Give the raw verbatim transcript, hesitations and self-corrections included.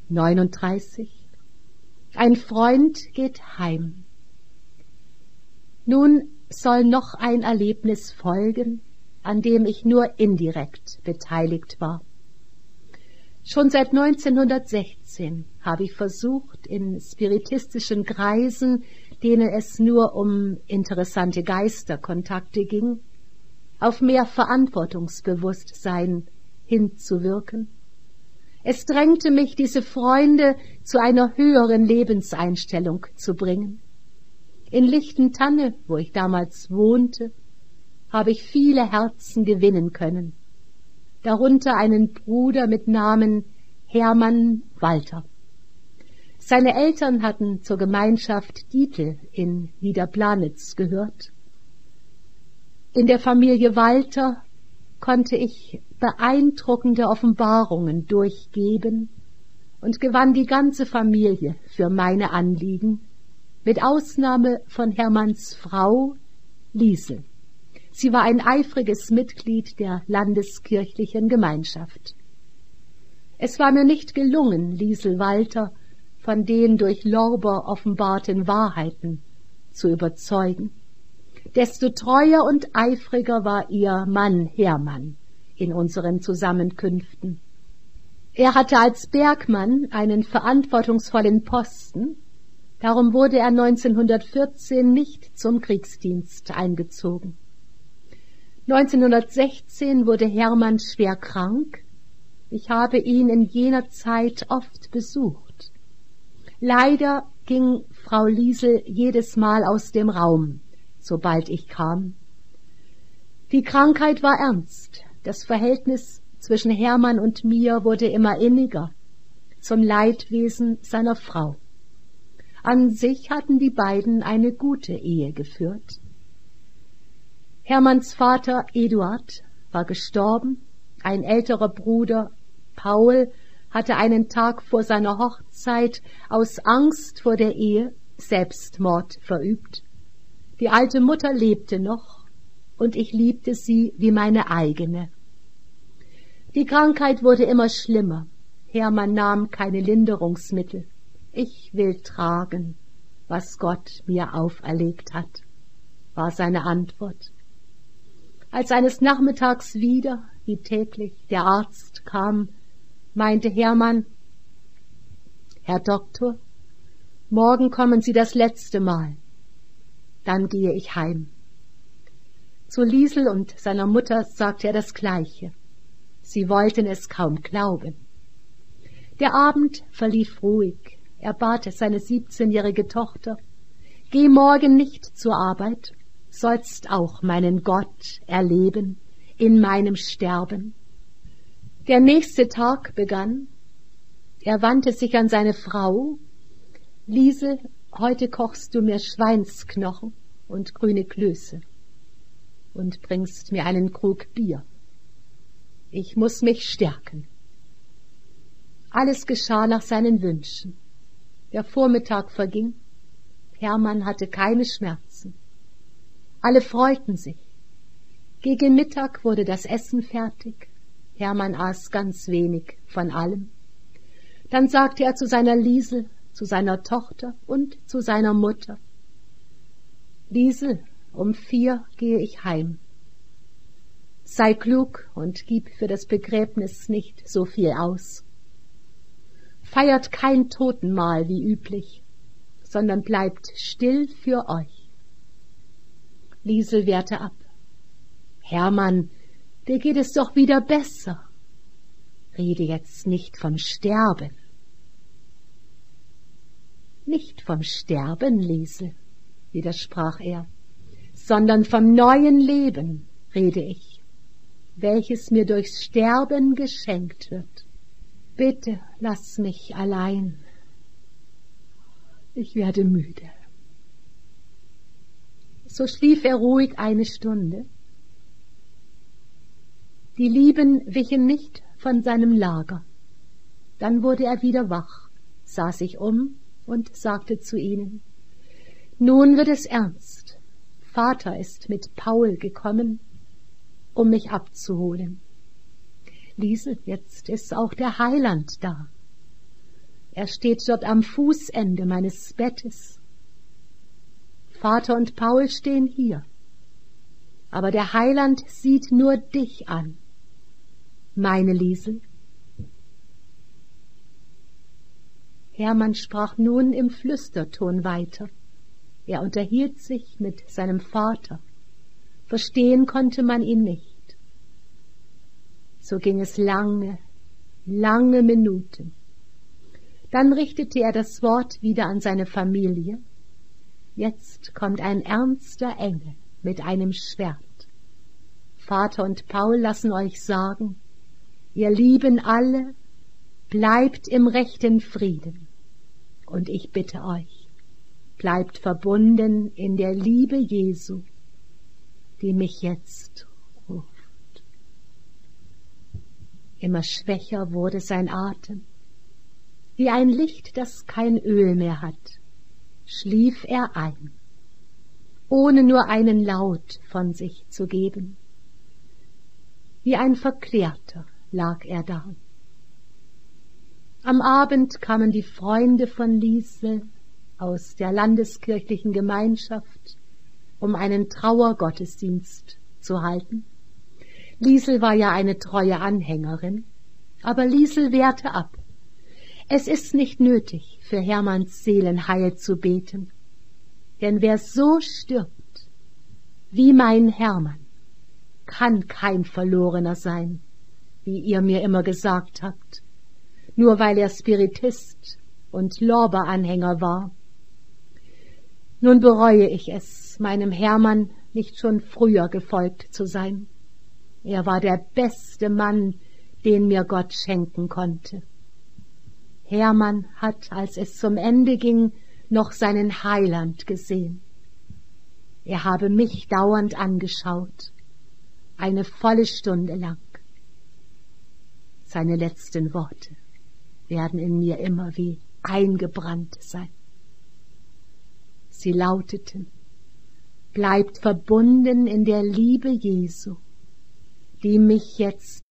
neununddreißig. Ein Freund geht heim. Nun soll noch ein Erlebnis folgen, an dem ich nur indirekt beteiligt war. Schon seit neunzehnhundertsechzehn habe ich versucht, in spiritistischen Kreisen, denen es nur um interessante Geisterkontakte ging, auf mehr Verantwortungsbewusstsein hinzuwirken. Es drängte mich, diese Freunde zu einer höheren Lebenseinstellung zu bringen. In Lichtentanne, wo ich damals wohnte, habe ich viele Herzen gewinnen können, darunter einen Bruder mit Namen Hermann Walter. Seine Eltern hatten zur Gemeinschaft Dietl in Niederplanitz gehört. In der Familie Walter konnte ich beeindruckende Offenbarungen durchgeben und gewann die ganze Familie für meine Anliegen, mit Ausnahme von Hermanns Frau Liesel. Sie war ein eifriges Mitglied der landeskirchlichen Gemeinschaft. Es war mir nicht gelungen, Liesel Walter von den durch Lorber offenbarten Wahrheiten zu überzeugen. Desto treuer und eifriger war ihr Mann Hermann in unseren Zusammenkünften. Er hatte als Bergmann einen verantwortungsvollen Posten, darum wurde er neunzehnhundertvierzehn nicht zum Kriegsdienst eingezogen. neunzehnhundertsechzehn wurde Hermann schwer krank. Ich habe ihn in jener Zeit oft besucht. Leider ging Frau Liesel jedes Mal aus dem Raum, sobald ich kam. Die Krankheit war ernst. Das Verhältnis zwischen Hermann und mir wurde immer inniger, zum Leidwesen seiner Frau. An sich hatten die beiden eine gute Ehe geführt. Hermanns Vater Eduard war gestorben, ein älterer Bruder Paul hatte einen Tag vor seiner Hochzeit aus Angst vor der Ehe Selbstmord verübt. Die alte Mutter lebte noch, und ich liebte sie wie meine eigene. Die Krankheit wurde immer schlimmer. Hermann nahm keine Linderungsmittel. Ich will tragen, was Gott mir auferlegt hat, war seine Antwort. Als eines Nachmittags wieder, wie täglich, der Arzt kam, meinte Hermann: Herr Doktor, morgen kommen Sie das letzte Mal. Dann gehe ich heim. Zu Liesel und seiner Mutter sagte er das Gleiche. Sie wollten es kaum glauben. Der Abend verlief ruhig. Er bat seine siebzehnjährige Tochter: Geh morgen nicht zur Arbeit, sollst auch meinen Gott erleben in meinem Sterben. Der nächste Tag begann. Er wandte sich an seine Frau: Liesel, heute kochst du mir Schweinsknochen und grüne Klöße und bringst mir einen Krug Bier. Ich muß mich stärken. Alles geschah nach seinen Wünschen. Der Vormittag verging. Hermann hatte keine Schmerzen. Alle freuten sich. Gegen Mittag wurde das Essen fertig. Hermann aß ganz wenig von allem. Dann sagte er zu seiner Liesel, zu seiner Tochter und zu seiner Mutter: Liesel, um vier gehe ich heim. Sei klug und gib für das Begräbnis nicht so viel aus. Feiert kein Totenmahl wie üblich, sondern bleibt still für euch. Liesel wehrte ab. Hermann, dir geht es doch wieder besser. Rede jetzt nicht vom Sterben. Nicht vom Sterben, Liesel, widersprach er, sondern vom neuen Leben rede ich, welches mir durchs Sterben geschenkt wird. Bitte lass mich allein. Ich werde müde. So schlief er ruhig eine Stunde. Die Lieben wichen nicht von seinem Lager. Dann wurde er wieder wach, sah sich um und sagte zu ihnen: Nun wird es ernst. Vater ist mit Paul gekommen, um mich abzuholen. Liesel, jetzt ist auch der Heiland da. Er steht dort am Fußende meines Bettes. Vater und Paul stehen hier, aber der Heiland sieht nur dich an, meine Liesel. Hermann sprach nun im Flüsterton weiter. Er unterhielt sich mit seinem Vater. Verstehen konnte man ihn nicht. So ging es lange, lange Minuten. Dann richtete er das Wort wieder an seine Familie. Jetzt kommt ein ernster Engel mit einem Schwert. Vater und Paul lassen euch sagen, ihr Lieben alle, bleibt im rechten Frieden. Und ich bitte euch, bleibt verbunden in der Liebe Jesu, die mich jetzt ruft. Immer schwächer wurde sein Atem. Wie ein Licht, das kein Öl mehr hat, schlief er ein, ohne nur einen Laut von sich zu geben. Wie ein Verklärter lag er da. Am Abend kamen die Freunde von Liesel aus der landeskirchlichen Gemeinschaft, um einen Trauergottesdienst zu halten. Liesel war ja eine treue Anhängerin, aber Liesel wehrte ab. Es ist nicht nötig, für Hermanns Seelenheil zu beten, denn wer so stirbt, wie mein Hermann, kann kein Verlorener sein, wie ihr mir immer gesagt habt, nur weil er Spiritist und Lorbeeranhänger war. Nun bereue ich es, meinem Hermann nicht schon früher gefolgt zu sein. Er war der beste Mann, den mir Gott schenken konnte. Hermann hat, als es zum Ende ging, noch seinen Heiland gesehen. Er habe mich dauernd angeschaut, eine volle Stunde lang. Seine letzten Worte werden in mir immer wie eingebrannt sein. Sie lauteten, bleibt verbunden in der Liebe Jesu, die mich jetzt